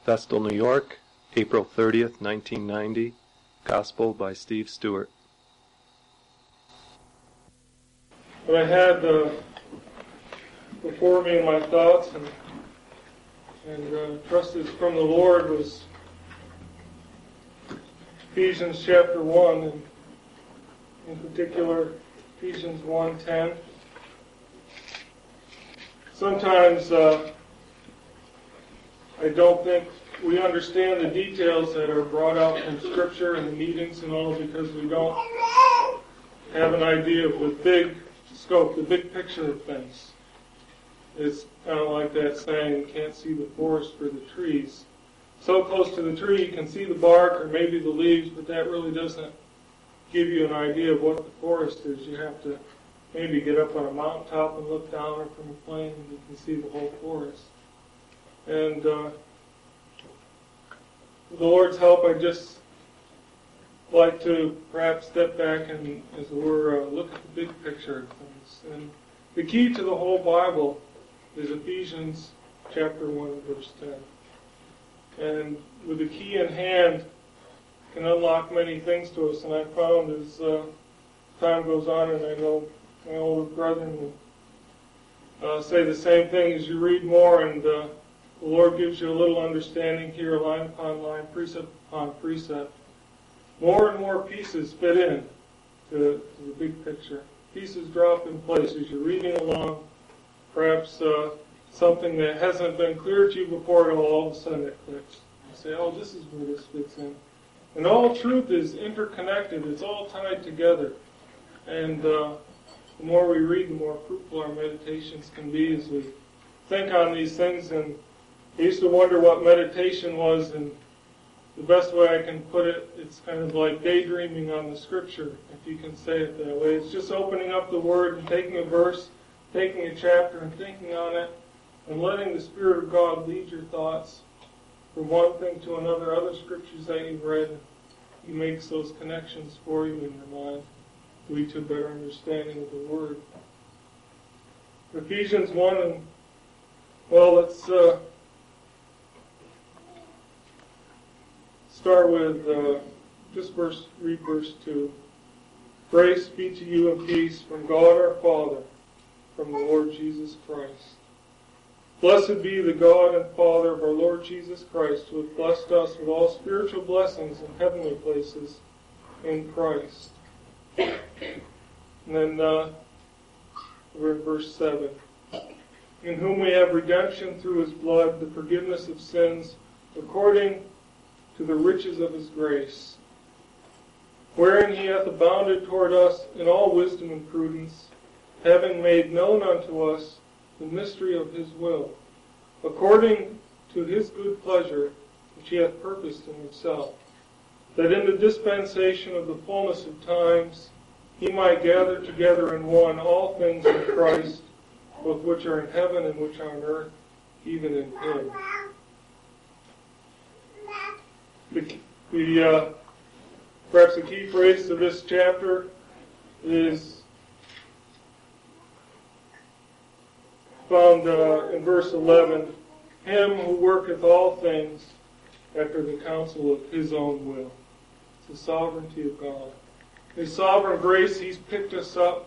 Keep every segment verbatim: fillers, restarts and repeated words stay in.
Vestal, New York, April thirtieth, nineteen ninety. Gospel by Steve Stewart. What I had uh, before me in my thoughts and, and uh, trusted from the Lord was Ephesians chapter one, and in particular Ephesians one ten. Sometimes uh, I don't think we understand the details that are brought out from Scripture and the meetings and all, because we don't have an idea of the big scope, the big picture of things. It's kind of like that saying, you can't see the forest for the trees. So close to the tree, you can see the bark or maybe the leaves, but that really doesn't give you an idea of what the forest is. You have to maybe get up on a mountaintop and look down, or from a plane, and you can see the whole forest. And uh, with the Lord's help, I just like to perhaps step back and, as it were, uh, look at the big picture of things. And the key to the whole Bible is Ephesians chapter one, verse ten. And with the key in hand, can unlock many things to us. And I found as uh, time goes on, and I know my older brethren will uh, say the same thing as you read more, and uh, the Lord gives you a little understanding here, line upon line, precept upon precept. More and more pieces fit in to, to the big picture. Pieces drop in place as you're reading along. Perhaps uh, something that hasn't been clear to you before, and all of a sudden it clicks. You say, oh, this is where this fits in. And all truth is interconnected. It's all tied together. And uh, the more we read, the more fruitful our meditations can be as we think on these things. And I used to wonder what meditation was, and the best way I can put it, it's kind of like daydreaming on the Scripture, if you can say it that way. It's just opening up the Word and taking a verse, taking a chapter and thinking on it, and letting the Spirit of God lead your thoughts from one thing to another. Other scriptures that you've read, He makes those connections for you in your mind, lead to a better understanding of the Word. Ephesians one, and well, let's uh, start with uh, just verse, read verse two. Grace be to you and peace from God our Father, from the Lord Jesus Christ. Blessed be the God and Father of our Lord Jesus Christ, who hath blessed us with all spiritual blessings in heavenly places in Christ. And then uh, we're in verse seven. In whom we have redemption through His blood, the forgiveness of sins, according to the riches of His grace, wherein He hath abounded toward us in all wisdom and prudence, having made known unto us the mystery of His will, according to His good pleasure, which He hath purposed in Himself, that in the dispensation of the fullness of times He might gather together in one all things in Christ, both which are in heaven and which are on earth, even in Him. The, the uh, perhaps the key phrase to this chapter is found uh, in verse eleven, Him who worketh all things after the counsel of His own will. It's the sovereignty of God. His sovereign grace, He's picked us up.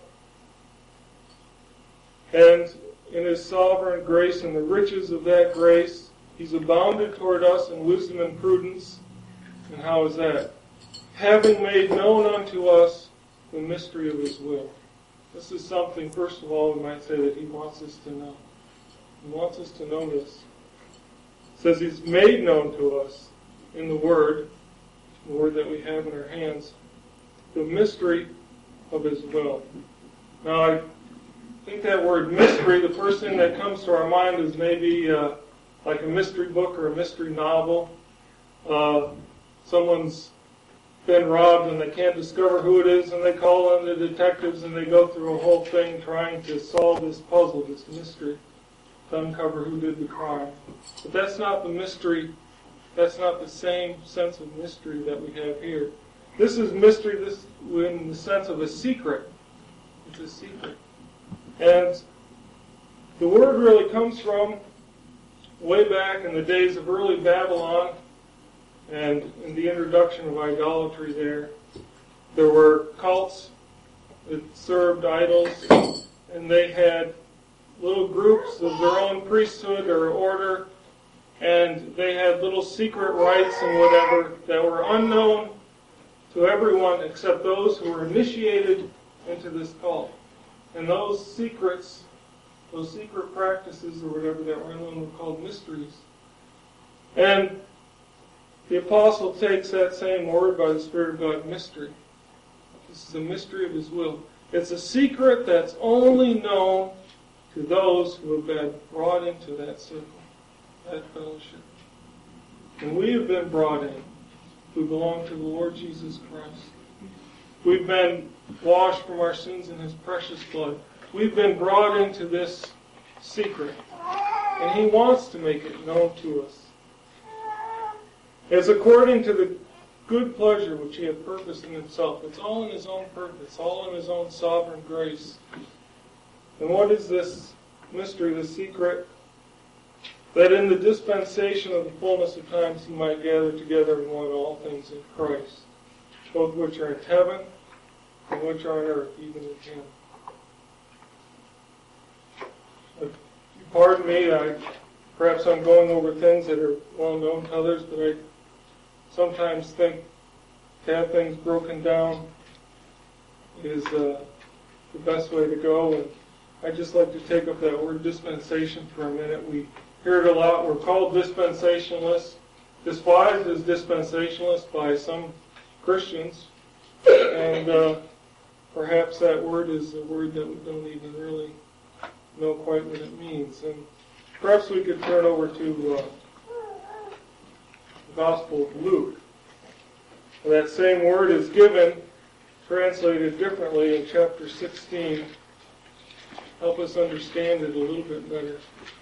And in His sovereign grace and the riches of that grace, He's abounded toward us in wisdom and prudence. And how is that? Having made known unto us the mystery of His will. This is something, first of all, we might say that He wants us to know. He wants us to know this. It says He's made known to us in the Word, the Word that we have in our hands, the mystery of His will. Now, I think that word mystery, the first thing that comes to our mind is maybe uh, like a mystery book or a mystery novel. Uh, someone's been robbed and they can't discover who it is, and they call in the detectives and they go through a whole thing trying to solve this puzzle, this mystery, to uncover who did the crime. But that's not the mystery, that's not the same sense of mystery that we have here. This is mystery this in the sense of a secret. It's a secret. And the word really comes from way back in the days of early Babylon and in the introduction of idolatry there, there were cults that served idols, and they had little groups of their own priesthood or order, and they had little secret rites and whatever that were unknown to everyone except those who were initiated into this cult. And those secrets, those secret practices or whatever that were unknown were called mysteries. And the apostle takes that same word by the Spirit of God, mystery. This is a mystery of His will. It's a secret that's only known to those who have been brought into that circle, that fellowship. And we have been brought in. We belong to the Lord Jesus Christ. We've been washed from our sins in His precious blood. We've been brought into this secret. And He wants to make it known to us. It's according to the good pleasure which He had purposed in Himself. It's all in His own purpose, all in His own sovereign grace. And what is this mystery, the secret? That in the dispensation of the fullness of times He might gather together in one all things in Christ, both which are in heaven and which are on earth, even in Him. If you pardon me, I, perhaps I'm going over things that are well known to others, but I sometimes think to have things broken down is uh, the best way to go. And I'd just like to take up that word dispensation for a minute. We hear it a lot. We're called dispensationalists, despised as dispensationalists by some Christians. And uh, perhaps that word is a word that we don't even really know quite what it means. And perhaps we could turn over to uh, the Gospel of Luke. And that same word is given, translated differently in chapter sixteen. Help us understand it a little bit better.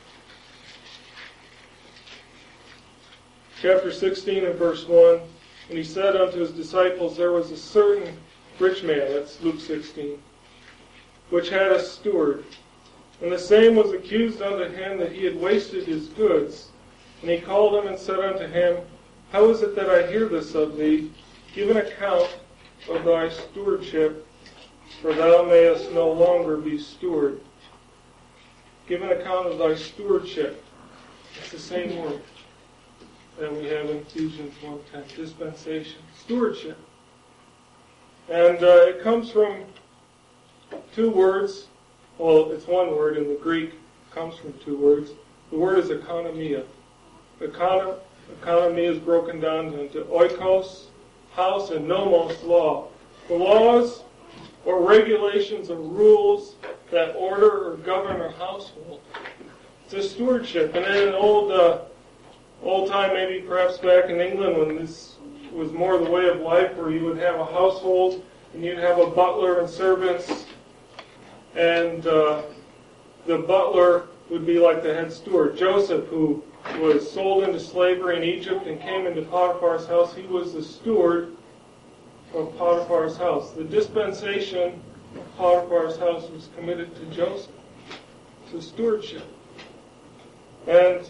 Chapter sixteen and verse one, and He said unto His disciples, there was a certain rich man, that's Luke sixteen, which had a steward. And the same was accused unto him that he had wasted his goods. And he called him and said unto him, how is it that I hear this of thee? Give an account of thy stewardship, for thou mayest no longer be steward. Give an account of thy stewardship. It's the same word that we have in Ephesians one ten, dispensation, stewardship. And uh, it comes from two words. Well, it's one word in the Greek. It comes from two words. The word is economia. Econo- economy is broken down into oikos, house, and nomos, law. The laws or regulations or rules that order or govern a household. It's a stewardship. And in an old, uh, old time, maybe perhaps back in England when this was more the way of life, where you would have a household and you'd have a butler and servants, and uh, the butler would be like the head steward. Joseph, who was sold into slavery in Egypt and came into Potiphar's house, he was the steward of Potiphar's house. The dispensation of Potiphar's house was committed to Joseph. It's a stewardship. And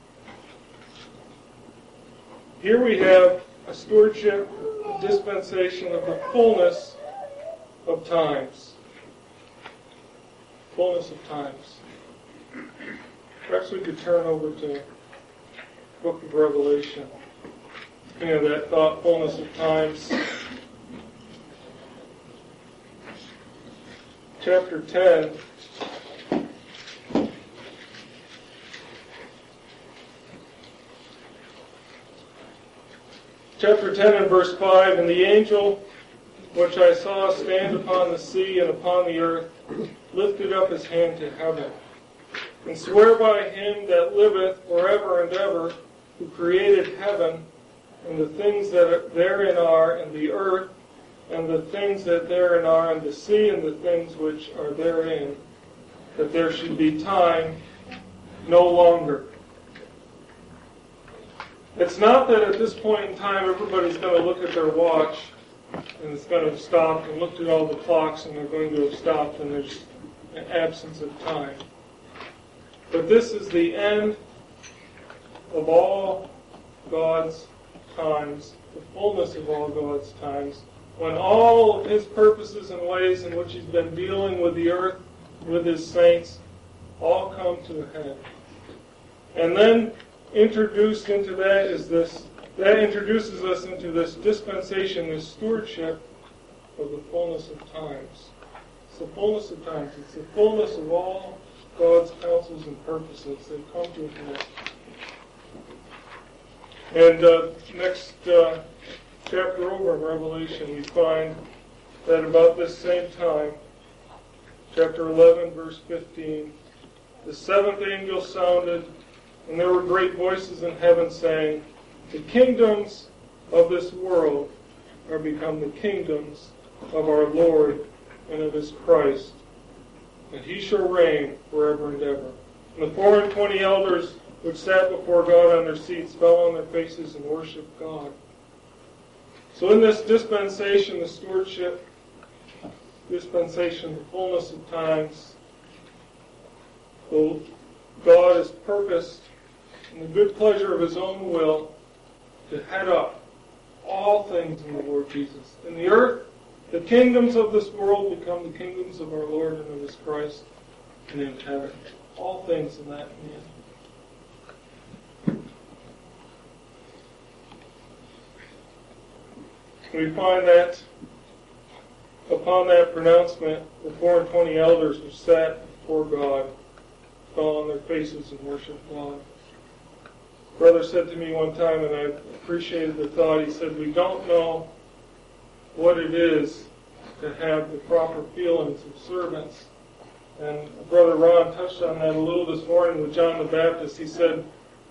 here we have a stewardship, a dispensation of the fullness of times. Fullness of times. Perhaps we could turn over to the book of Revelation. You know, that thought, fullness of times. Chapter ten. Chapter ten and verse five, and the angel which I saw stand upon the sea and upon the earth lifted up his hand to heaven, and swear by him that liveth forever and ever, who created heaven, and the things that therein are, and the earth, and the things that therein are, and the sea, and the things which are therein, that there should be time no longer. It's not that at this point in time everybody's going to look at their watch and it's going to have stopped, and looked at all the clocks and they're going to have stopped, and there's an absence of time. But this is the end of all God's times, the fullness of all God's times, when all of His purposes and ways in which He's been dealing with the earth, with His saints, all come to a head. And then introduced into that is this, that introduces us into this dispensation, this stewardship of the fullness of times. It's the fullness of times. It's the fullness of all God's counsels and purposes that come to a head. And uh, next uh, chapter over in Revelation, we find that about this same time, chapter eleven, verse fifteen, the seventh angel sounded, and there were great voices in heaven saying, the kingdoms of this world are become the kingdoms of our Lord and of His Christ, and He shall reign forever and ever. And the four and twenty elders which sat before God on their seats fell on their faces and worshipped God. So in this dispensation, the stewardship, dispensation, the fullness of times, God has purposed in the good pleasure of His own will to head up all things in the Lord Jesus. In the earth, the kingdoms of this world become the kingdoms of our Lord and of His Christ, and in heaven, all things in that man. We find that upon that pronouncement, the four and twenty elders who sat before God fell on their faces and worshiped God. Brother said to me one time, and I appreciated the thought, he said, we don't know what it is to have the proper feelings of servants. And Brother Ron touched on that a little this morning with John the Baptist. He said,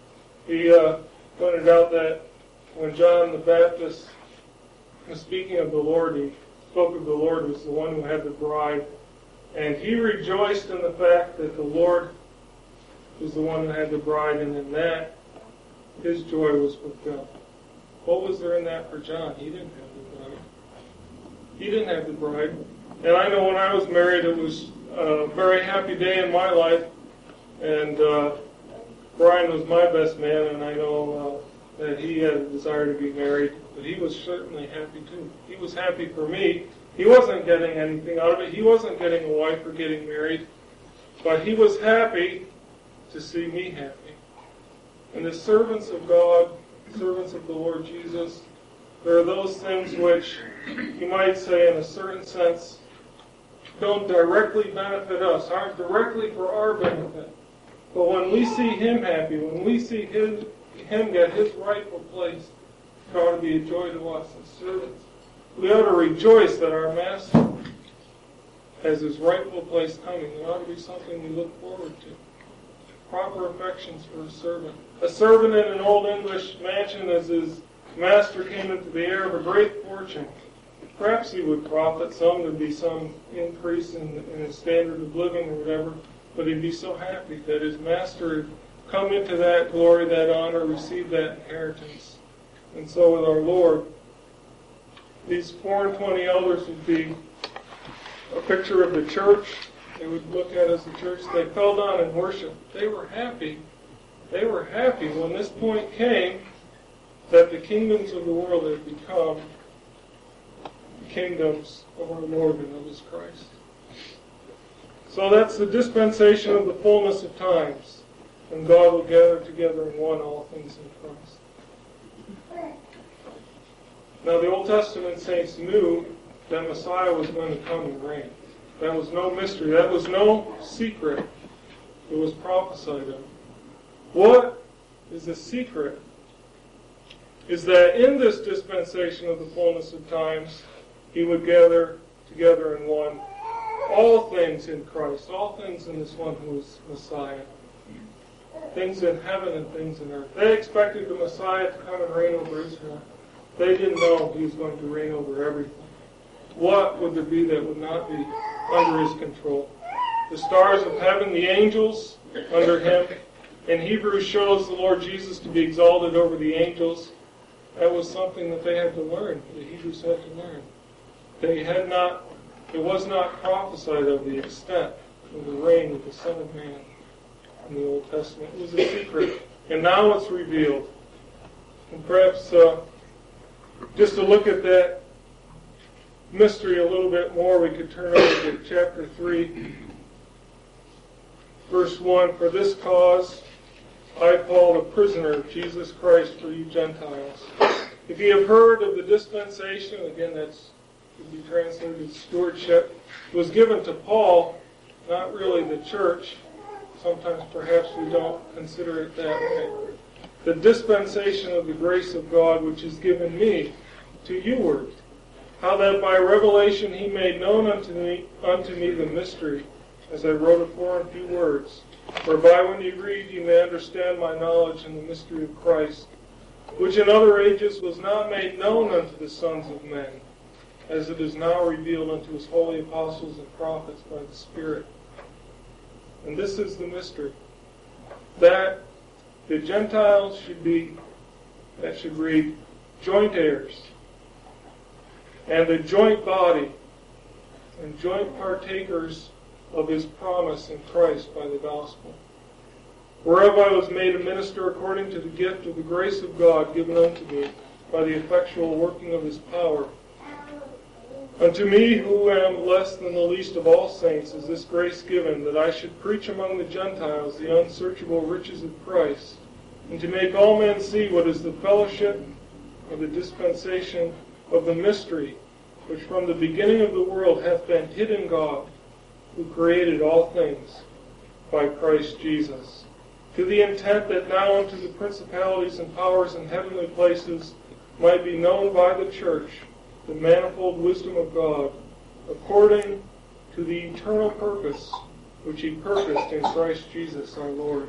he uh, pointed out that when John the Baptist was speaking of the Lord, he spoke of the Lord as the one who had the bride. And he rejoiced in the fact that the Lord was the one who had the bride, and in that, his joy was fulfilled. What was there in that for John? He didn't have the bride. He didn't have the bride. And I know when I was married, it was a very happy day in my life. And uh, Brian was my best man, and I know uh, that he had a desire to be married. But he was certainly happy too. He was happy for me. He wasn't getting anything out of it. He wasn't getting a wife or getting married. But he was happy to see me happy. And the servants of God, servants of the Lord Jesus, there are those things which, you might say in a certain sense, don't directly benefit us, aren't directly for our benefit. But when we see Him happy, when we see Him, him get His rightful place, it ought to be a joy to us as servants. We ought to rejoice that our Master has His rightful place coming. It ought to be something we look forward to. Proper affections for a servant. A servant in an old English mansion, as his master came into the heir of a great fortune. Perhaps he would profit some, there'd be some increase in, in his standard of living or whatever, but he'd be so happy that his master had come into that glory, that honor, received that inheritance. And so with our Lord, these four and twenty elders would be a picture of the church. They would look at as a church. They fell down and worshiped. They were happy. They were happy when this point came that the kingdoms of the world had become the kingdoms of our Lord and of His Christ. So that's the dispensation of the fullness of times, when God will gather together in one all things in Christ. Now the Old Testament saints knew that Messiah was going to come and reign. That was no mystery. That was no secret. It was prophesied of. What is the secret? Is that in this dispensation of the fullness of times, He would gather together in one all things in Christ, all things in this one who is Messiah. Things in heaven and things in earth. They expected the Messiah to come and reign over Israel. They didn't know He was going to reign over everything. What would there be that would not be under His control? The stars of heaven, the angels under Him. In Hebrews shows the Lord Jesus to be exalted over the angels. That was something that they had to learn. The Hebrews had to learn. They had not, it was not prophesied of the extent of the reign of the Son of Man in the Old Testament. It was a secret. and now it's revealed. And perhaps uh, just to look at that mystery a little bit more, we could turn over to chapter three, verse one. For this cause I, Paul, the prisoner of Jesus Christ for you Gentiles. If you have heard of the dispensation, again that's could be translated stewardship, was given to Paul, not really the church. Sometimes perhaps we don't consider it that way. The dispensation of the grace of God which is given me to youward, how that by revelation he made known unto me, unto me the mystery, as I wrote afore in few words, whereby when you read you may understand my knowledge in the mystery of Christ, which in other ages was not made known unto the sons of men, as it is now revealed unto his holy apostles and prophets by the Spirit. And this is the mystery, that the Gentiles should be, that should read, joint heirs, and a joint body, and joint partakers of his promise in Christ by the gospel. Whereof I was made a minister according to the gift of the grace of God given unto me by the effectual working of his power. Unto me, who am less than the least of all saints, is this grace given, that I should preach among the Gentiles the unsearchable riches of Christ, and to make all men see what is the fellowship of the dispensation of the mystery, which from the beginning of the world hath been hid in God, who created all things by Christ Jesus, to the intent that now unto the principalities and powers in heavenly places might be known by the church the manifold wisdom of God, according to the eternal purpose which he purposed in Christ Jesus our Lord.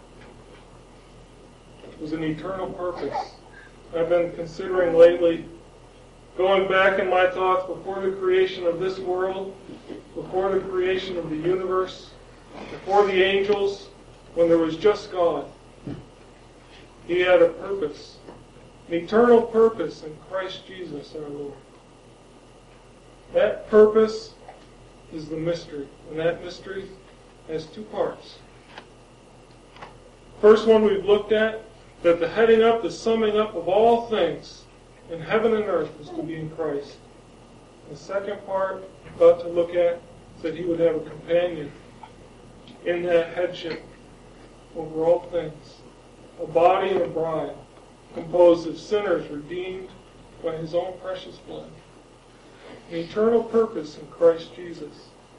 It was an eternal purpose. I've been considering lately, going back in my thoughts before the creation of this world, before the creation of the universe, before the angels, when there was just God. He had a purpose, an eternal purpose in Christ Jesus our Lord. That purpose is the mystery, and that mystery has two parts. First one we've looked at, that the heading up, the summing up of all things in heaven and earth is to be in Christ. The second part we're about to look at is that he would have a companion in that headship over all things, a body and a bride, composed of sinners redeemed by his own precious blood. An eternal purpose in Christ Jesus.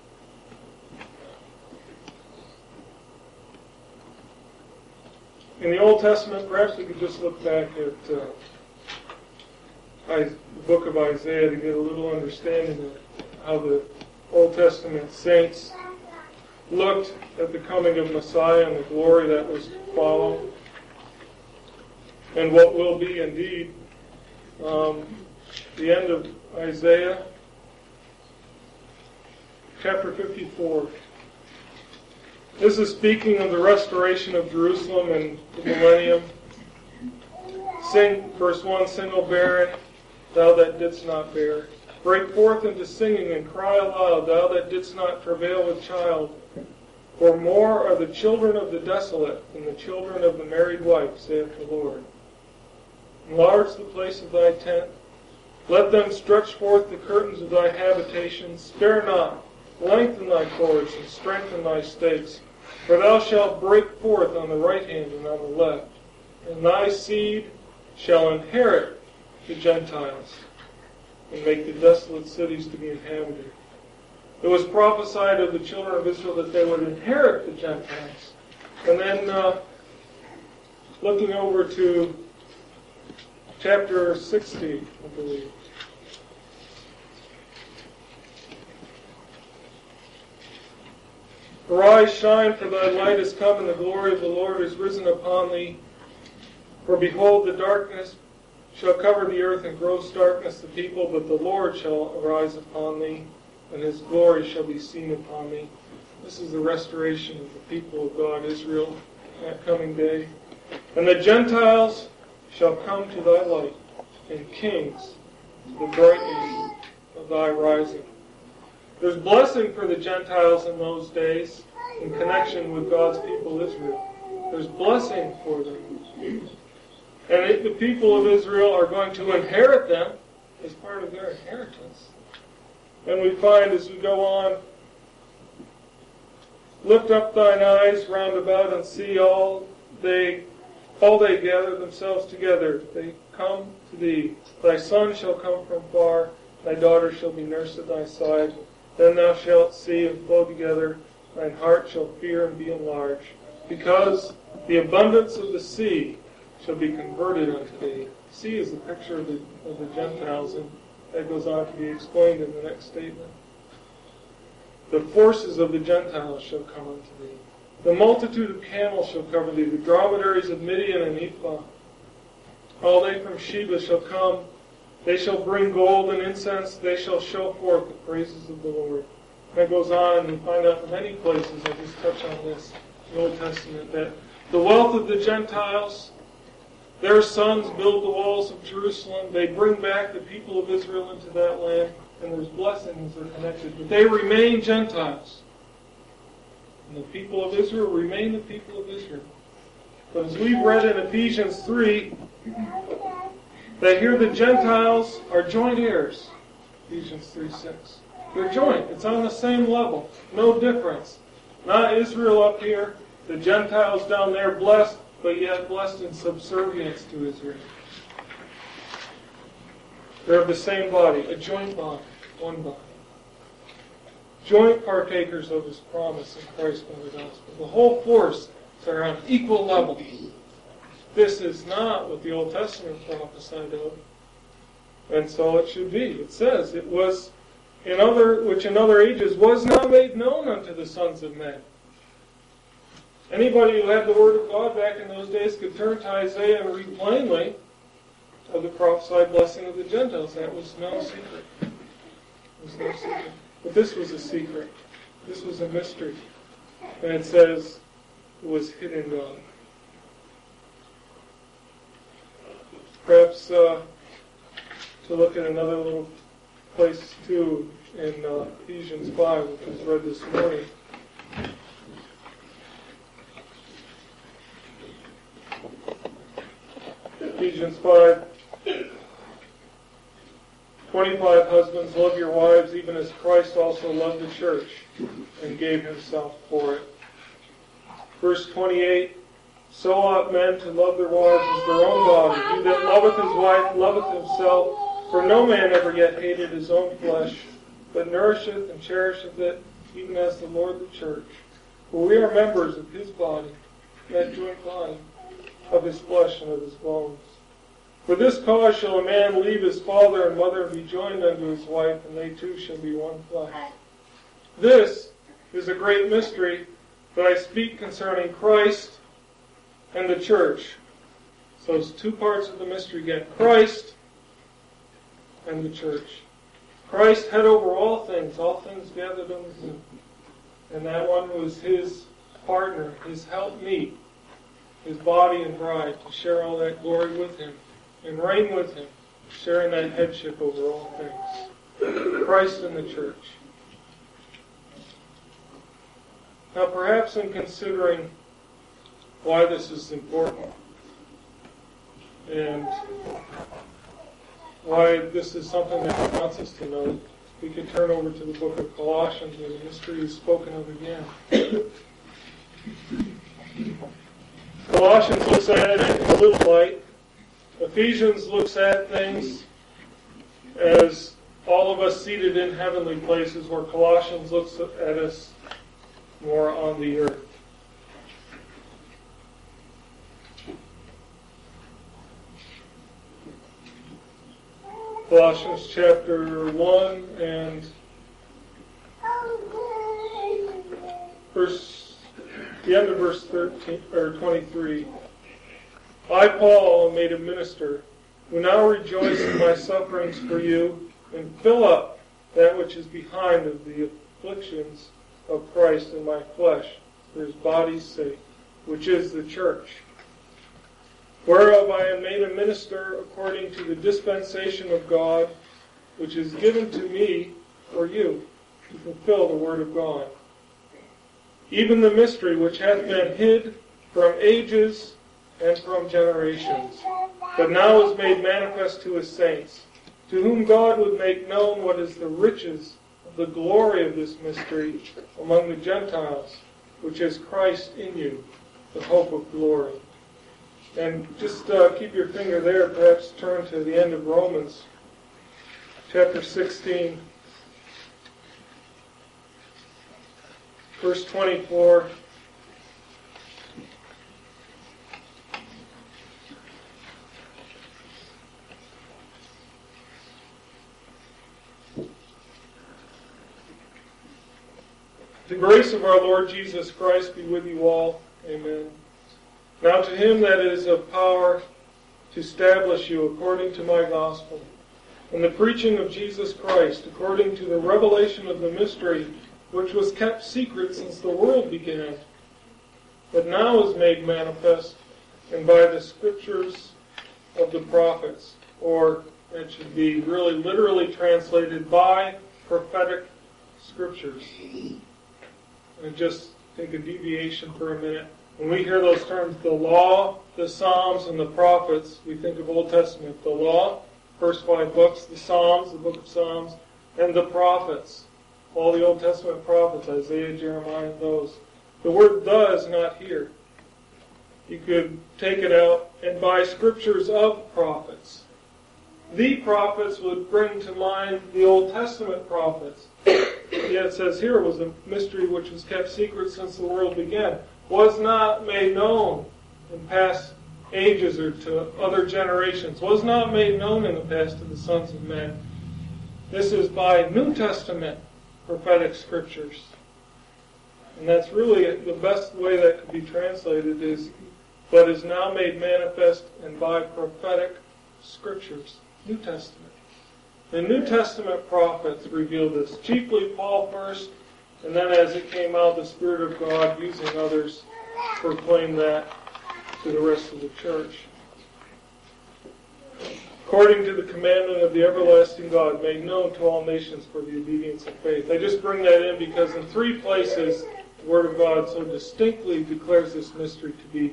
In the Old Testament, perhaps we could just look back at uh, the book of Isaiah to get a little understanding of how the Old Testament saints looked at the coming of Messiah and the glory that was to follow, and what will be indeed um, the end of Isaiah, chapter fifty-four. This is speaking of the restoration of Jerusalem and the millennium. Sing, verse one, sing, O barren, thou that didst not bear. Break forth into singing and cry aloud, thou that didst not travail with child. For more are the children of the desolate than the children of the married wife, saith the Lord. Enlarge the place of thy tent. Let them stretch forth the curtains of thy habitation. Spare not. Lengthen thy cords and strengthen thy stakes. For thou shalt break forth on the right hand and on the left. And thy seed shall inherit the Gentiles, and make the desolate cities to be inhabited. It was prophesied of the children of Israel that they would inherit the Gentiles. And then uh, looking over to chapter sixty, I believe. Arise, shine, for thy light is come, and the glory of the Lord is risen upon thee. For behold, the darkness shall cover the earth, and gross darkness the people, but the Lord shall arise upon thee, and his glory shall be seen upon thee. This is the restoration of the people of God, Israel, that coming day. And the Gentiles shall come to thy light, and kings to the brightness of thy rising. There's blessing for the Gentiles in those days in connection with God's people Israel. There's blessing for them. And it, the people of Israel are going to inherit them as part of their inheritance. And we find as we go on, lift up thine eyes round about and see all they all they gather themselves together. They come to thee. Thy son shall come from far, thy daughter shall be nursed at thy side. Then thou shalt see and flow together, thine heart shall fear and be enlarged. Because the abundance of the sea shall be converted unto thee. The sea is the picture of the, of the Gentiles, and that goes on to be explained in the next statement. The forces of the Gentiles shall come unto thee. The multitude of camels shall cover thee, the dromedaries of Midian and Ephah. All they from Sheba shall come. They shall bring gold and incense. They shall show forth the praises of the Lord. That goes on, and we find out in many places, I just touch on this, in the Old Testament, that the wealth of the Gentiles, their sons build the walls of Jerusalem. They bring back the people of Israel into that land, and there's blessings that are connected. But they remain Gentiles. And the people of Israel remain the people of Israel. But as we've read in Ephesians three, that here the Gentiles are joint heirs. Ephesians three six. They're joint. It's on the same level. No difference. Not Israel up here, the Gentiles down there blessed, but yet blessed in subservience to Israel. They're of the same body, a joint body, one body. Joint partakers of His promise in Christ by the gospel. The whole force are on equal level. This is not what the Old Testament prophesied of. And so it should be. It says, it was in other, which in other ages was not made known unto the sons of men. Anybody who had the Word of God back in those days could turn to Isaiah and read plainly of the prophesied blessing of the Gentiles. That was no secret. It was no secret. But this was a secret. This was a mystery. And it says it was hid in God. Perhaps uh, to look at another little place too in uh, Ephesians five, which was read this morning. Ephesians five, twenty-five, husbands, love your wives, even as Christ also loved the church and gave himself for it. Verse twenty-eight, so ought men to love their wives as their own body. He that loveth his wife loveth himself, for no man ever yet hated his own flesh, but nourisheth and cherisheth it, even as the Lord the church. For we are members of his body, that joint body, of his flesh and of his bones. For this cause shall a man leave his father and mother and be joined unto his wife, and they two shall be one flesh. This is a great mystery that I speak concerning Christ and the church. So it's two parts of the mystery again. Christ and the church. Christ head over all things, all things gathered under him. And that one was his partner, his helpmeet, his body and bride, to share all that glory with him and reign with him, sharing that headship over all things. Christ and the church. Now perhaps in considering why this is important and why this is something that he wants us to know, we could turn over to the book of Colossians, where the mystery is spoken of again. Colossians looks at it in a little light. Ephesians looks at things as all of us seated in heavenly places, where Colossians looks at us more on the earth. Colossians chapter one and verse, the end of verse thirteen or twenty-three. I, Paul, am made a minister, who now rejoice in my sufferings for you, and fill up that which is behind of the afflictions of Christ in my flesh, for his body's sake, which is the church. Whereof I am made a minister according to the dispensation of God, which is given to me for you, to fulfill the word of God. Even the mystery which hath been hid from ages and from generations, but now is made manifest to his saints, to whom God would make known what is the riches of the glory of this mystery among the Gentiles, which is Christ in you, the hope of glory. And just uh, keep your finger there, perhaps turn to the end of Romans, chapter sixteen, verse twenty-four. The grace of our Lord Jesus Christ be with you all. Amen. Now to him that is of power to establish you according to my gospel, and the preaching of Jesus Christ according to the revelation of the mystery which was kept secret since the world began, but now is made manifest, and by the scriptures of the prophets, or it should be really literally translated by prophetic scriptures. And just take a deviation for a minute. When we hear those terms, the law, the Psalms, and the prophets, we think of Old Testament. The law, first five books, the Psalms, the book of Psalms, and the prophets. All the Old Testament prophets, Isaiah, Jeremiah, those. The word "the" is not here. You could take it out, and by scriptures of prophets. The prophets would bring to mind the Old Testament prophets. Yet it says here was a mystery which was kept secret since the world began, was not made known in past ages or to other generations, was not made known in the past to the sons of men. This is by New Testament prophetic scriptures. And that's really the best way that could be translated is, but is now made manifest and by prophetic scriptures. New Testament. The New Testament prophets revealed this. Chiefly Paul first, and then as it came out, the Spirit of God, using others, proclaimed that to the rest of the church. According to the commandment of the everlasting God, made known to all nations for the obedience of faith. I just bring that in because in three places the Word of God so distinctly declares this mystery to be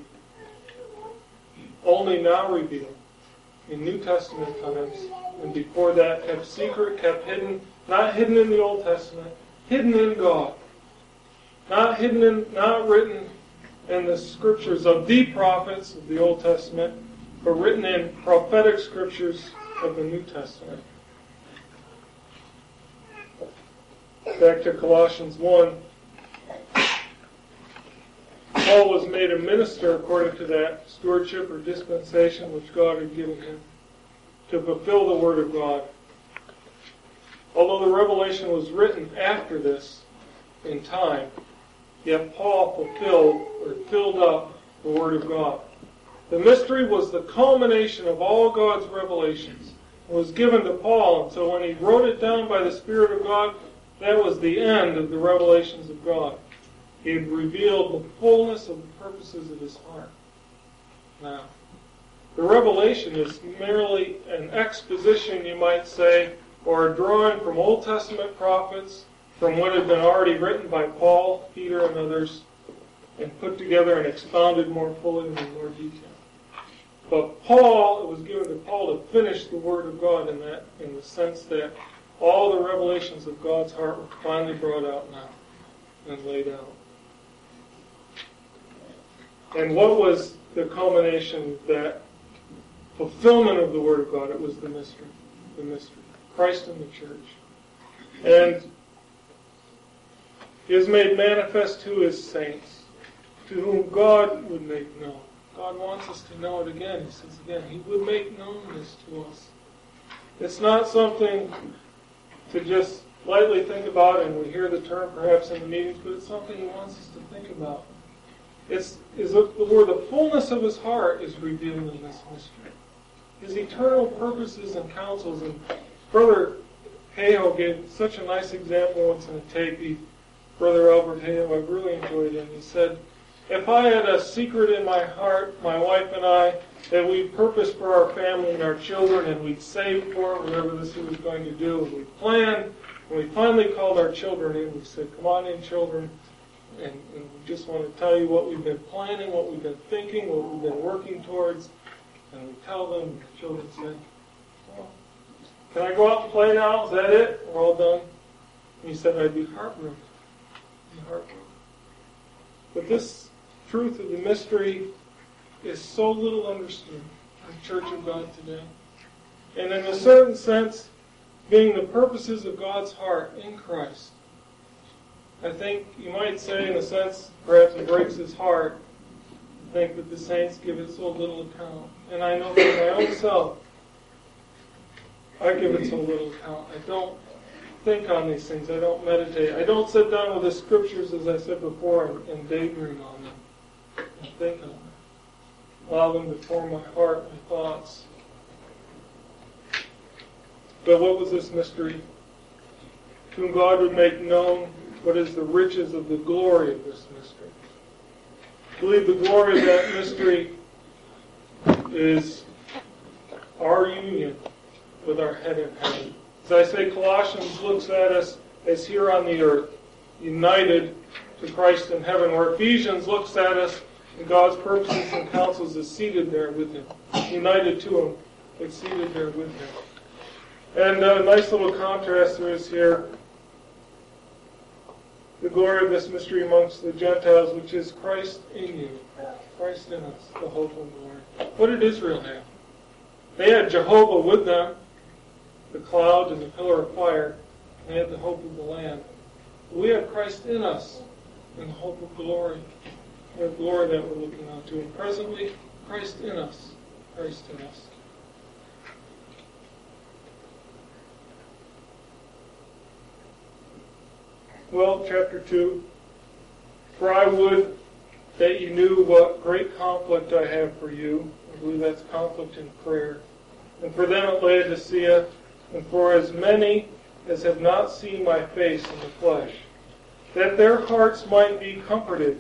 only now revealed. In New Testament times, and before that, kept secret, kept hidden, not hidden in the Old Testament, hidden in God. Not hidden in, not written in the scriptures of the prophets of the Old Testament, but written in prophetic scriptures of the New Testament. Back to Colossians one. Paul was made a minister according to that stewardship or dispensation which God had given him to fulfill the Word of God. Although the revelation was written after this in time, yet Paul fulfilled or filled up the Word of God. The mystery was the culmination of all God's revelations. It was given to Paul, and so when he wrote it down by the Spirit of God, that was the end of the revelations of God. He had revealed the fullness of the purposes of his heart. Now, the revelation is merely an exposition, you might say, or a drawing from Old Testament prophets, from what had been already written by Paul, Peter, and others, and put together and expounded more fully and in more detail. But Paul, it was given to Paul to finish the Word of God in that, in the sense that all the revelations of God's heart were finally brought out now and laid out. And what was the culmination, that fulfillment of the Word of God? It was the mystery. The mystery. Christ in the church. And He is made manifest to His saints, to whom God would make known. God wants us to know it again. He says again, He would make known this to us. It's not something to just lightly think about, and we hear the term perhaps in the meetings, but it's something He wants us to think about. It's is where the fullness of His heart is revealed in this mystery. His eternal purposes and counsels. And Brother Hayo gave such a nice example once in a tape. He, Brother Albert Hayo, I really enjoyed it. He said, if I had a secret in my heart, my wife and I, that we purposed for our family and our children, and we'd saved for it, whatever this was going to do, and we planned, and we finally called our children in, we said, come on in, children, and, and we just want to tell you what we've been planning, what we've been thinking, what we've been working towards. And we tell them, and the children say, well, can I go out and play now? Is that it? We're all done. And he said, I'd be heartbroken. I'd be heartbroken. But this truth of the mystery is so little understood in the Church of God today. And in a certain sense, being the purposes of God's heart in Christ. I think you might say, in a sense, perhaps it breaks his heart to think that the saints give it so little account. And I know for my own self, I give it so little account. I don't think on these things. I don't meditate. I don't sit down with the scriptures, as I said before, and, and daydream on them and think on them. Allow them to form my heart, my thoughts. But what was this mystery? Whom God would make known what is the riches of the glory of this mystery. I believe the glory of that mystery is our union with our head in heaven. As I say, Colossians looks at us as here on the earth, united to Christ in heaven, where Ephesians looks at us and God's purposes and counsels is seated there with him, united to him, but seated there with him. And a nice little contrast there is here. The glory of this mystery amongst the Gentiles, which is Christ in you, Christ in us, the hope and glory. What did Israel have? They had Jehovah with them, the cloud and the pillar of fire. They had the hope of the land. We have Christ in us, and the hope of glory. We have glory that we're looking on to. And presently, Christ in us, Christ in us. Well, chapter two. For I would that you knew what great conflict I have for you. I believe that's conflict in prayer. And for them at Laodicea, and for as many as have not seen my face in the flesh, that their hearts might be comforted.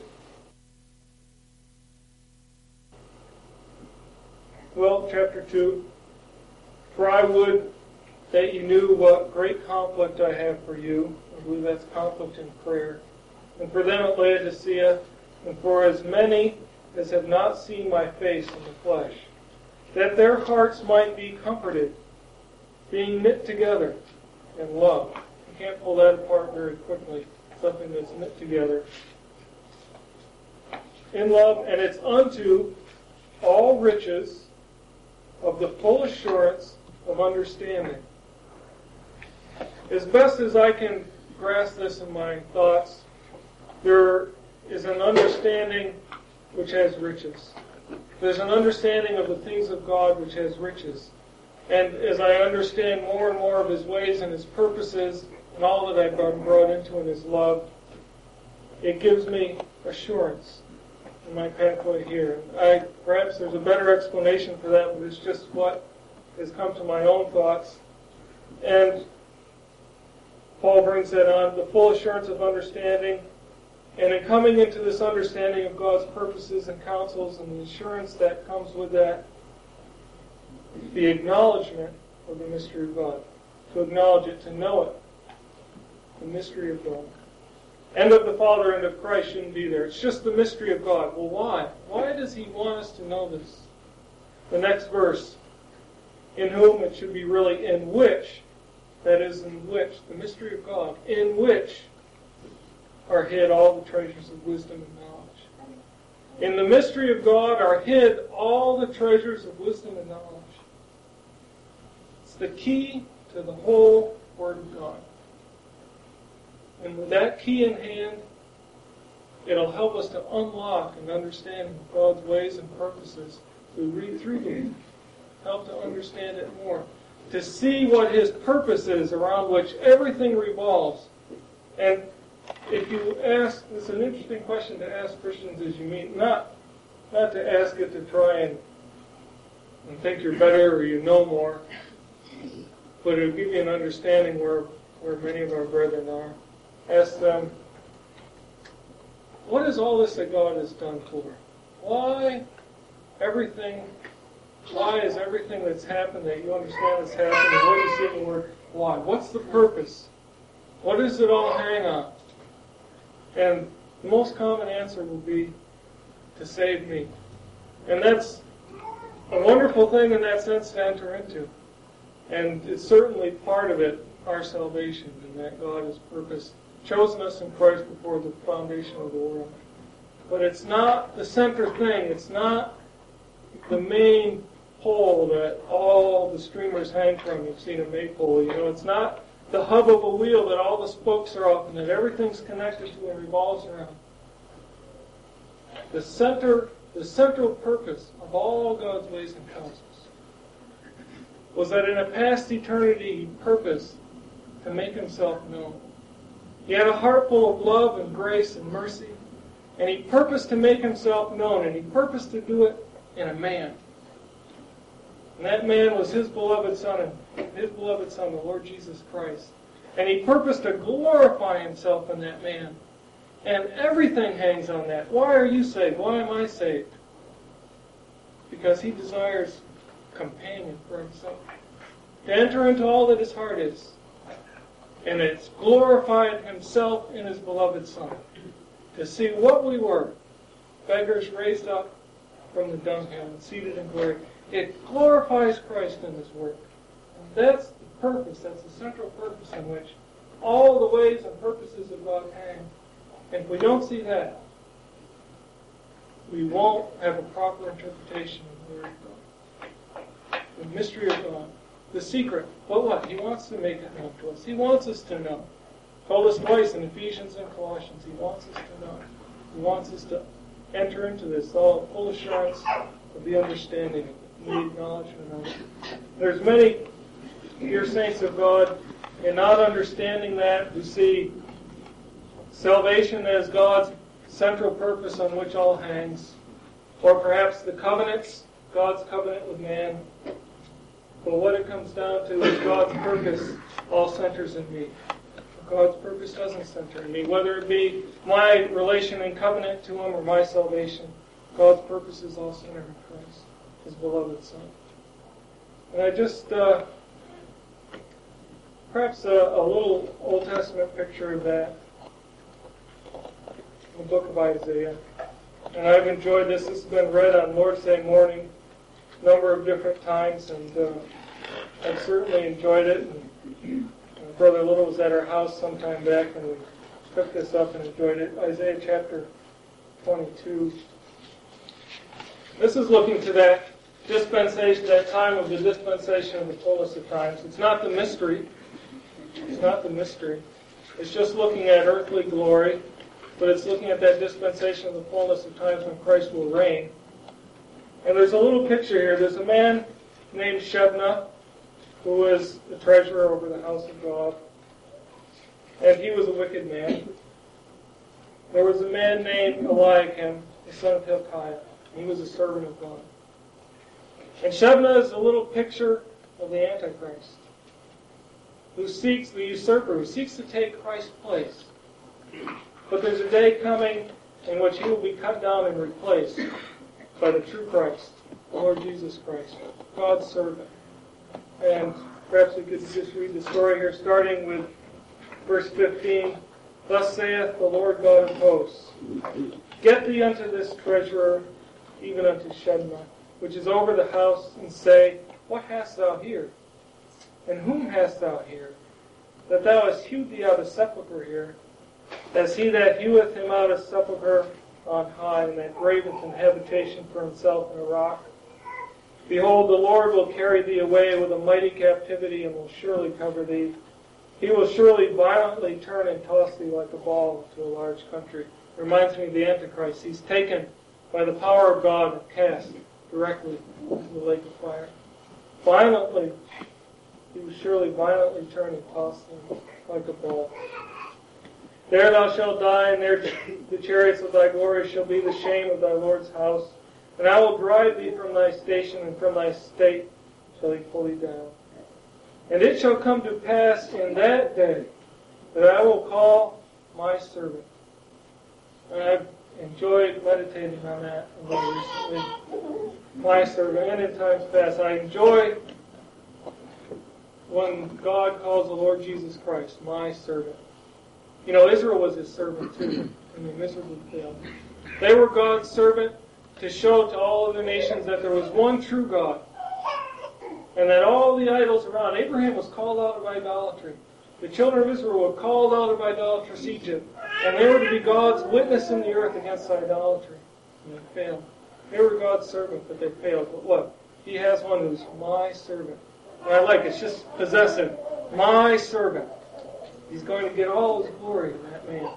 Well, chapter two. For I would that you knew what great conflict I have for you. I believe that's conflict in prayer. And for them at Laodicea, and for as many as have not seen my face in the flesh, that their hearts might be comforted, being knit together in love. You can't pull that apart very quickly, something that's knit together. In love, and it's unto all riches of the full assurance of understanding. As best as I can grasp this in my thoughts, there is an understanding which has riches. There's an understanding of the things of God which has riches. And as I understand more and more of His ways and His purposes and all that I've been brought into in His love, it gives me assurance in my pathway here. I, perhaps there's a better explanation for that, but it's just what has come to my own thoughts. And Paul brings that on, the full assurance of understanding. And in coming into this understanding of God's purposes and counsels and the assurance that comes with that, the acknowledgement of the mystery of God. To acknowledge it, to know it. The mystery of God. And of the Father and of Christ shouldn't be there. It's just the mystery of God. Well, why? Why does He want us to know this? The next verse. In whom, it should be really in which, that is in which, the mystery of God, in which are hid all the treasures of wisdom and knowledge. In the mystery of God are hid all the treasures of wisdom and knowledge. It's the key to the whole Word of God. And with that key in hand, it'll help us to unlock an understanding of God's ways and purposes. We read through them, help to understand it more. To see what His purpose is around which everything revolves. And if you ask, it's an interesting question to ask Christians as you meet, not, not to ask it to try and, and think you're better or you know more, but it'll give you an understanding where, where many of our brethren are. Ask them, what is all this that God has done for? Why everything, why is everything that's happened that you understand that's happened, and what you see in the Word, why? What's the purpose? What does it all hang on? And the most common answer will be to save me. And that's a wonderful thing in that sense to enter into. And it's certainly part of it, our salvation, and that God has purposed, chosen us in Christ before the foundation of the world. But it's not the center thing. It's not the main pole that all the streamers hang from. You've seen a maypole. You know, it's not the hub of a wheel that all the spokes are off and that everything's connected to and revolves around. The center, the central purpose of all God's ways and counsels was that in a past eternity He purposed to make Himself known. He had a heart full of love and grace and mercy, and He purposed to make Himself known, and He purposed to do it in a man. And that man was His beloved Son, and His beloved Son, the Lord Jesus Christ. And He purposed to glorify Himself in that man. And everything hangs on that. Why are you saved? Why am I saved? Because He desires companion for Himself. To enter into all that His heart is. And it's glorified Himself in His beloved Son. To see what we were, beggars raised up from the dunghill and seated in glory. It glorifies Christ in His work. And that's the purpose, that's the central purpose in which all the ways and purposes of God hang. And if we don't see that, we won't have a proper interpretation of the Word of God. The mystery of God. The secret. But what? He wants to make it known to us. He wants us to know. He told us twice in Ephesians and Colossians. He wants us to know. He wants us to enter into this all full assurance of the understanding of it. The acknowledgement of it. There's many dear saints of God in not understanding that who see salvation as God's central purpose on which all hangs, or perhaps the covenants, God's covenant with man. But what it comes down to is God's purpose all centers in me. God's purpose doesn't center in me. Whether it be my relation and covenant to Him or my salvation, God's purpose is all centered in Christ, His beloved Son. And I just, uh, perhaps a, a little Old Testament picture of that in the book of Isaiah. And I've enjoyed this. This has been read on Lord's Day morning a number of different times, and uh, I've certainly enjoyed it. And Brother Little was at our house some time back, and we took this up and enjoyed it. Isaiah chapter twenty-two. This is looking to that dispensation, that time of the dispensation of the fullness of times. It's not the mystery. It's not the mystery. It's just looking at earthly glory, but it's looking at that dispensation of the fullness of times when Christ will reign. And there's a little picture here. There's a man named Shebna, who was the treasurer over the house of God. And he was a wicked man. There was a man named Eliakim, the son of Hilkiah. He was a servant of God. And Shebna is a little picture of the Antichrist, who seeks, the usurper, who seeks to take Christ's place. But there's a day coming in which he will be cut down and replaced by the true Christ, the Lord Jesus Christ, God's servant. And perhaps we could just read the story here, starting with verse fifteen. Thus saith the Lord God of hosts, Get thee unto this treasurer, even unto Shebna, which is over the house, and say, What hast thou here? And whom hast thou here? That thou hast hewed thee out a sepulchre here, as he that heweth him out a sepulchre on high, and that graveth an habitation for himself in a rock. Behold, the Lord will carry thee away with a mighty captivity, and will surely cover thee. He will surely violently turn and toss thee like a ball to a large country. Reminds me of the Antichrist. He's taken by the power of God and cast directly into the lake of fire. Violently, he will surely violently turn and toss them like a ball. There thou shalt die, and there the chariots of thy glory shall be the shame of thy Lord's house. And I will drive thee from thy station, and from thy state shall he pull thee down. And it shall come to pass in that day that I will call my servant. And I've enjoyed meditating on that recently. My servant, and in times past. I enjoy when God calls the Lord Jesus Christ my servant. You know, Israel was his servant too. and they miserably failed. They were God's servant to show to all of the nations that there was one true God, and that all the idols around, Abraham was called out of idolatry. The children of Israel were called out of idolatrous Egypt, and they were to be God's witness in the earth against idolatry. And they failed. They were God's servant, but they failed. But look, He has one who's my servant. And I like it. It's just possessive. My servant. He's going to get all His glory in that man.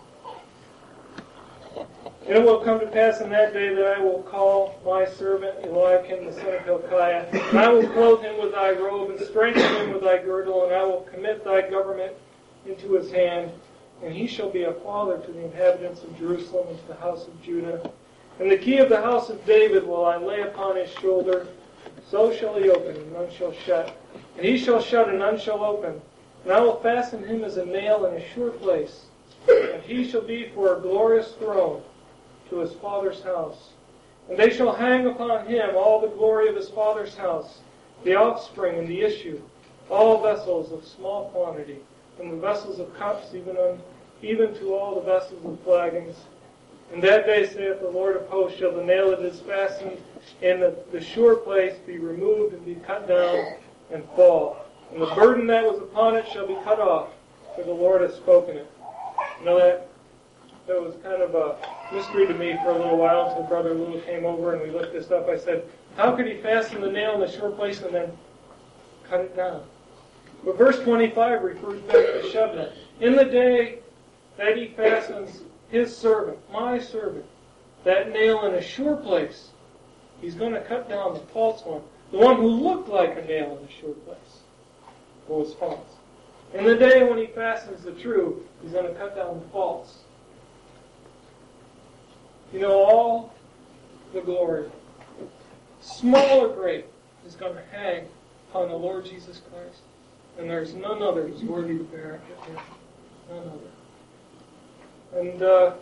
And it will come to pass in that day that I will call my servant Eliakim the son of Hilkiah, and I will clothe him with thy robe, and strengthen him with thy girdle, and I will commit thy government into his hand, and he shall be a father to the inhabitants of Jerusalem and to the house of Judah. And the key of the house of David will I lay upon his shoulder, so shall he open, and none shall shut. And he shall shut, and none shall open. And I will fasten him as a nail in a sure place, and he shall be for a glorious throne to his father's house. And they shall hang upon him all the glory of his father's house, the offspring and the issue, all vessels of small quantity, from the vessels of cups even on, even to all the vessels of flagons. And that day, saith the Lord of hosts, shall the nail that is fastened in the, the sure place be removed and be cut down and fall. And the burden that was upon it shall be cut off, for the Lord hath spoken it. You know that that was kind of a mystery to me for a little while until Brother Lou came over and we looked this up. I said, how could he fasten the nail in the sure place and then cut it down? But verse twenty-five refers back to Shebna. In the day that he fastens his servant, my servant, that nail in a sure place, he's going to cut down the false one, the one who looked like a nail in a sure place, but was false. In the day when he fastens the true, he's going to cut down the false. You know, all the glory, small or great, is going to hang upon the Lord Jesus Christ. And there's none other who's worthy to bear it but him. None other. And uh,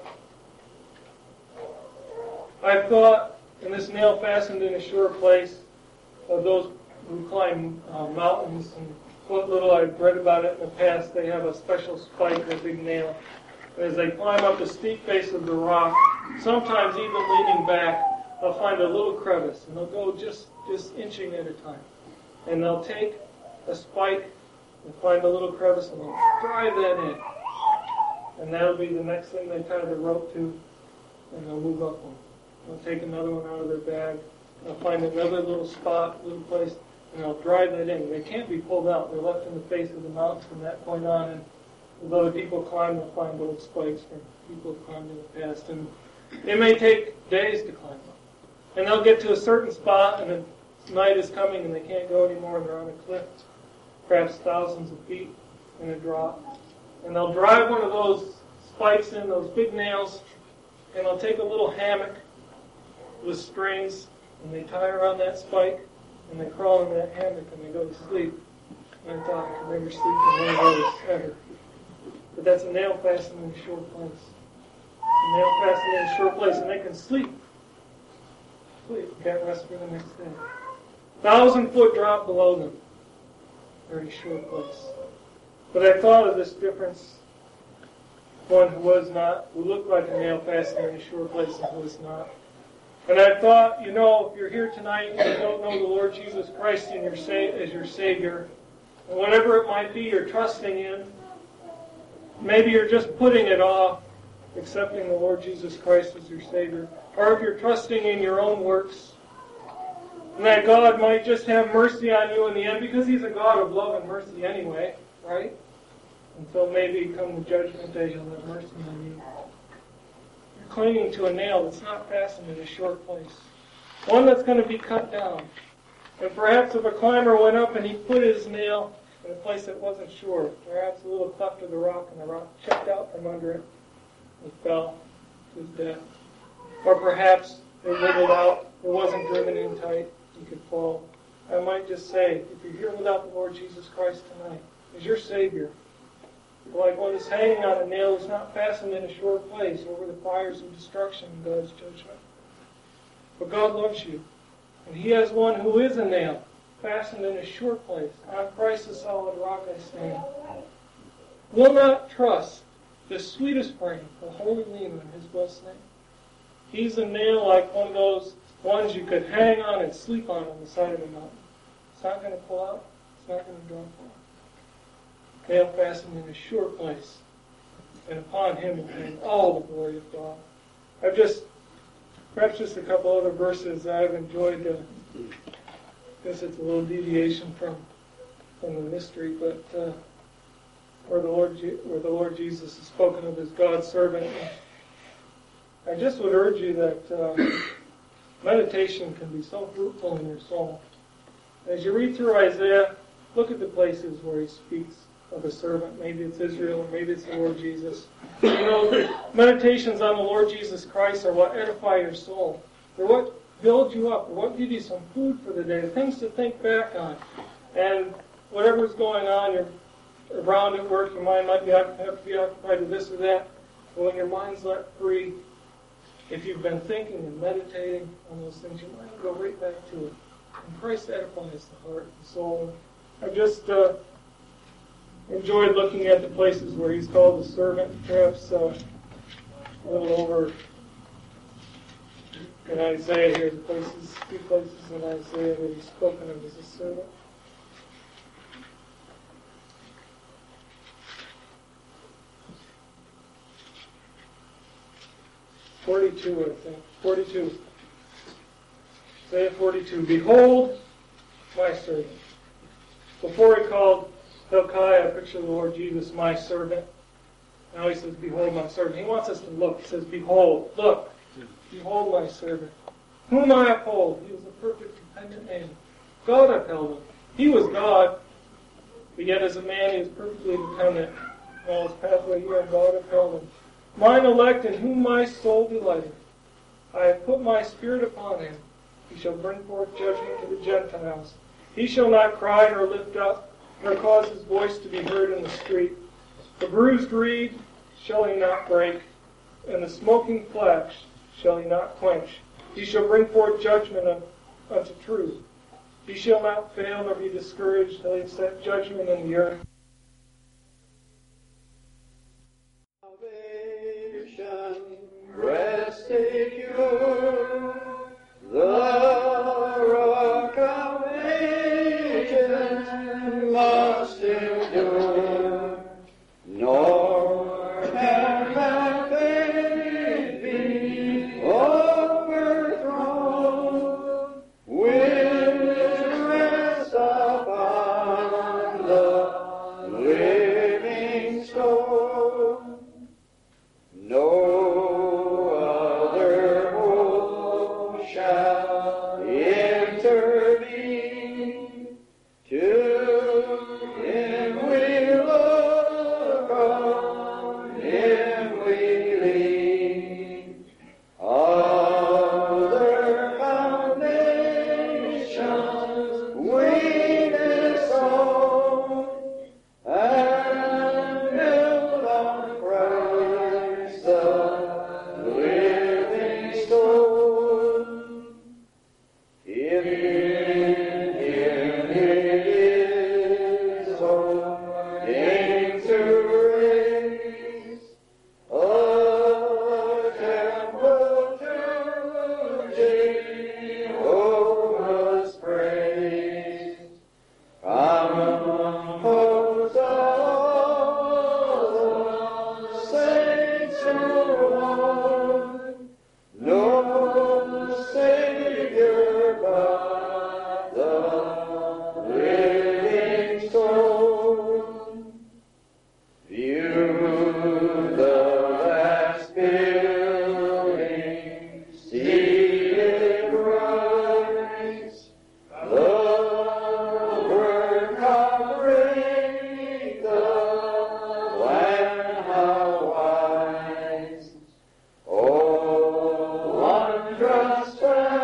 I thought, in this nail fastened in a sure place, of those who climb uh, mountains, and what little I've read about it in the past, they have a special spike, a big nail. And as they climb up the steep face of the rock, sometimes even leaning back, they'll find a little crevice, and they'll go just, just inching at a time. And they'll take a spike and find a little crevice, and they'll drive that in. And that'll be the next thing they tie the rope to, and they'll move up one. They'll take another one out of their bag. They'll find another little spot, little place, and they'll drive that in. They can't be pulled out. They're left in the face of the mountain from that point on. And as other people climb, they'll find old spikes from people who've climbed in the past. And it may take days to climb up. And they'll get to a certain spot, and the night is coming, and they can't go anymore, and they're on a cliff, perhaps thousands of feet in a drop. And they'll drive one of those spikes in, those big nails, and they'll take a little hammock with strings, and they tie around that spike, and they crawl into that hammock, and they go to sleep. And I thought I could never sleep in one of those ever. But that's a nail fastened in a sure place. A nail fastened in a sure place, and they can sleep. Sleep. Can't rest for the next day. Thousand foot drop below them. Very sure place. But I thought of this difference. One who was not, who looked like a nail fastened in a sure place, and who was not. And I thought, you know, if you're here tonight and you don't know the Lord Jesus Christ in your sa- as your Savior, and whatever it might be you're trusting in, maybe you're just putting it off, accepting the Lord Jesus Christ as your Savior. Or if you're trusting in your own works, and that God might just have mercy on you in the end, because He's a God of love and mercy anyway, right? And so maybe come the judgment day, He'll have mercy on you. You're clinging to a nail that's not fastened in a short place. One that's going to be cut down. And perhaps if a climber went up and he put his nail in a place that wasn't sure, perhaps a little cleft of the rock, and the rock checked out from under it and fell to his death. Or perhaps it wiggled out, it wasn't driven in tight, you could fall. I might just say, if you're here without the Lord Jesus Christ tonight, as your Savior, like one is hanging on a nail is not fastened in a sure place over the fires of destruction in God's judgment. But God loves you, and He has one who is a nail, fastened in a sure place. On Christ the solid rock I stand. Will not trust the sweetest frame, the holy name in his blessed name. He's a nail like one of those ones you could hang on and sleep on on the side of a mountain. It's not going to pull out. It's not going to drop off. Nail fastened in a sure place. And upon him will hang all the glory of God. I've just, perhaps just a couple other verses I've enjoyed. Uh, I guess it's a little deviation from from the mystery, but uh, where the Lord Je- where the Lord Jesus is spoken of as God's servant. I just would urge you that uh, meditation can be so fruitful in your soul. As you read through Isaiah, look at the places where he speaks of a servant. Maybe it's Israel, or maybe it's the Lord Jesus. You know, meditations on the Lord Jesus Christ are what edify your soul. They're what build you up, or what give you some food for the day, things to think back on. And whatever's going on, you're around at work, your mind might be have to be occupied with this or that. But when your mind's let free, if you've been thinking and meditating on those things, your mind will go right back to it. And Christ edifies the heart and soul. I've just uh, enjoyed looking at the places where he's called a servant, perhaps uh, a little over in Isaiah here, the places, few places in Isaiah that he's spoken of as a servant. forty-two, I think. forty-two. Isaiah forty-two. Behold, my servant. Before he called Hilkiah, picture of the Lord Jesus, my servant. Now he says, behold, my servant. He wants us to look. He says, behold, look. Behold, my servant. Whom I uphold. He was a perfect, dependent man. God upheld him. He was God, but yet as a man he was perfectly dependent. All his pathway here, God upheld him. Mine elect in whom my soul delighteth. I have put my spirit upon him. He shall bring forth judgment to the Gentiles. He shall not cry nor lift up, nor cause his voice to be heard in the street. The bruised reed shall he not break, and the smoking flax shall he not quench. He shall bring forth judgment unto truth. He shall not fail nor be discouraged till he set judgment in the earth. Rest secure, the rock of ages must endure, nor can that faith be overthrown, which rests upon the living stone. No trust